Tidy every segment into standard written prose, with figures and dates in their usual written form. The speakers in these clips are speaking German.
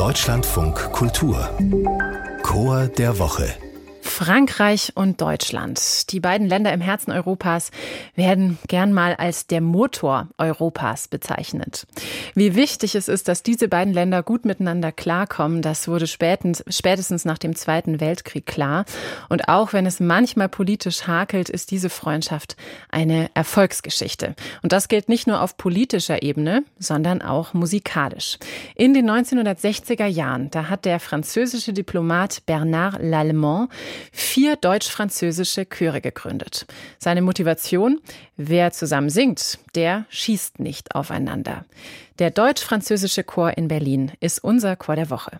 Deutschlandfunk Kultur Chor der Woche. Frankreich und Deutschland, die beiden Länder im Herzen Europas, werden gern mal als der Motor Europas bezeichnet. Wie wichtig es ist, dass diese beiden Länder gut miteinander klarkommen, das wurde spätestens nach dem Zweiten Weltkrieg klar. Und auch wenn es manchmal politisch hakelt, ist diese Freundschaft eine Erfolgsgeschichte. Und das gilt nicht nur auf politischer Ebene, sondern auch musikalisch. In den 1960er Jahren, da hat der französische Diplomat Bernard Lallemand 4 deutsch-französische Chöre gegründet. Seine Motivation: Wer zusammen singt, der schießt nicht aufeinander. Der deutsch-französische Chor in Berlin ist unser Chor der Woche.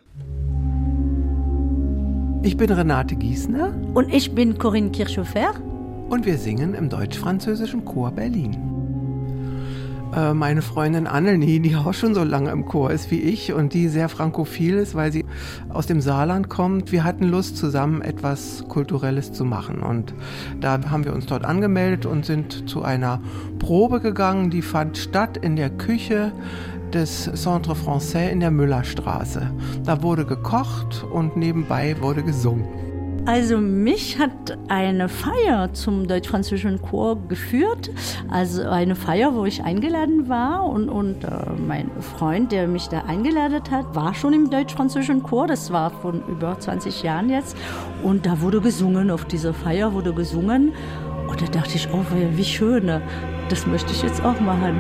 Ich bin Renate Giesner. Und ich bin Corinne Kirchhofer. Und wir singen im deutsch-französischen Chor Berlin. Meine Freundin Annelie, die auch schon so lange im Chor ist wie ich und die sehr frankophil ist, weil sie aus dem Saarland kommt. Wir hatten Lust, zusammen etwas Kulturelles zu machen. Und da haben wir uns dort angemeldet und sind zu einer Probe gegangen. Die fand statt in der Küche des Centre Français in der Müllerstraße. Da wurde gekocht und nebenbei wurde gesungen. Also mich hat eine Feier zum deutsch-französischen Chor geführt, also eine Feier, wo ich eingeladen war und mein Freund, der mich da eingeladen hat, war schon im deutsch-französischen Chor, das war von über 20 Jahren jetzt und da wurde gesungen, auf dieser Feier wurde gesungen und da dachte ich, oh wie schön, das möchte ich jetzt auch machen.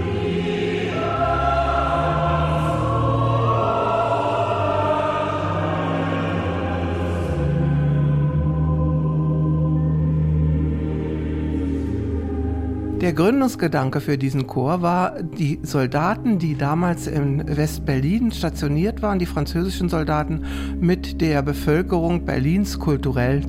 Der Gründungsgedanke für diesen Chor war, die Soldaten, die damals in West-Berlin stationiert waren, die französischen Soldaten, mit der Bevölkerung Berlins kulturell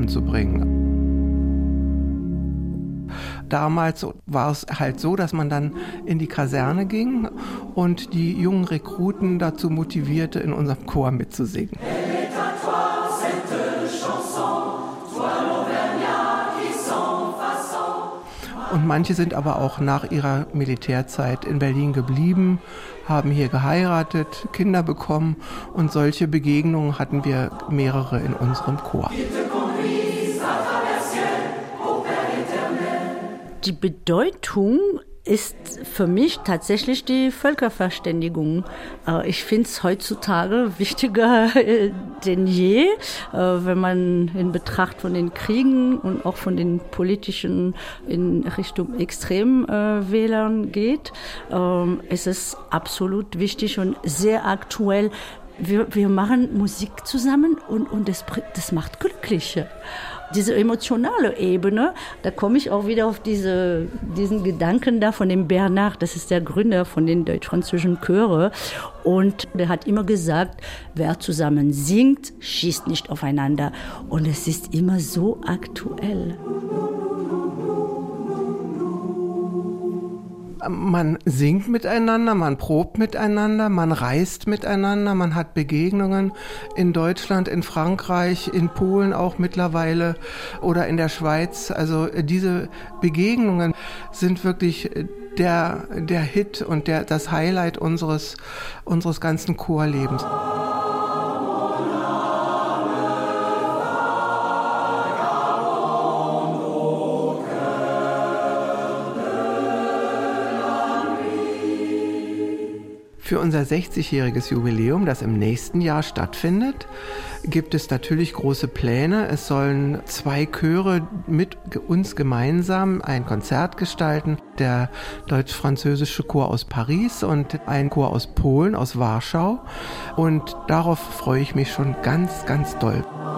zusammenzubringen. Damals war es halt so, dass man dann in die Kaserne ging und die jungen Rekruten dazu motivierte, in unserem Chor mitzusingen. Und manche sind aber auch nach ihrer Militärzeit in Berlin geblieben, haben hier geheiratet, Kinder bekommen und solche Begegnungen hatten wir mehrere in unserem Chor. Die Bedeutung ist für mich tatsächlich die Völkerverständigung. Ich finde es heutzutage wichtiger denn je, wenn man in Betracht von den Kriegen und auch von den politischen in Richtung Extremwählern geht. Es ist absolut wichtig und sehr aktuell. Wir machen Musik zusammen und das macht glücklich. Diese emotionale Ebene, da komme ich auch wieder auf diesen Gedanken da von dem Bernard, das ist der Gründer von den deutsch-französischen Chöre. Und der hat immer gesagt, wer zusammen singt, schießt nicht aufeinander. Und es ist immer so aktuell. Man singt miteinander, man probt miteinander, man reist miteinander, man hat Begegnungen in Deutschland, in Frankreich, in Polen auch mittlerweile oder in der Schweiz. Also diese Begegnungen sind wirklich der Hit und das Highlight unseres ganzen Chorlebens. Für unser 60-jähriges Jubiläum, das im nächsten Jahr stattfindet, gibt es natürlich große Pläne. Es sollen 2 Chöre mit uns gemeinsam ein Konzert gestalten. Der deutsch-französische Chor aus Paris und ein Chor aus Polen, aus Warschau. Und darauf freue ich mich schon ganz, ganz doll.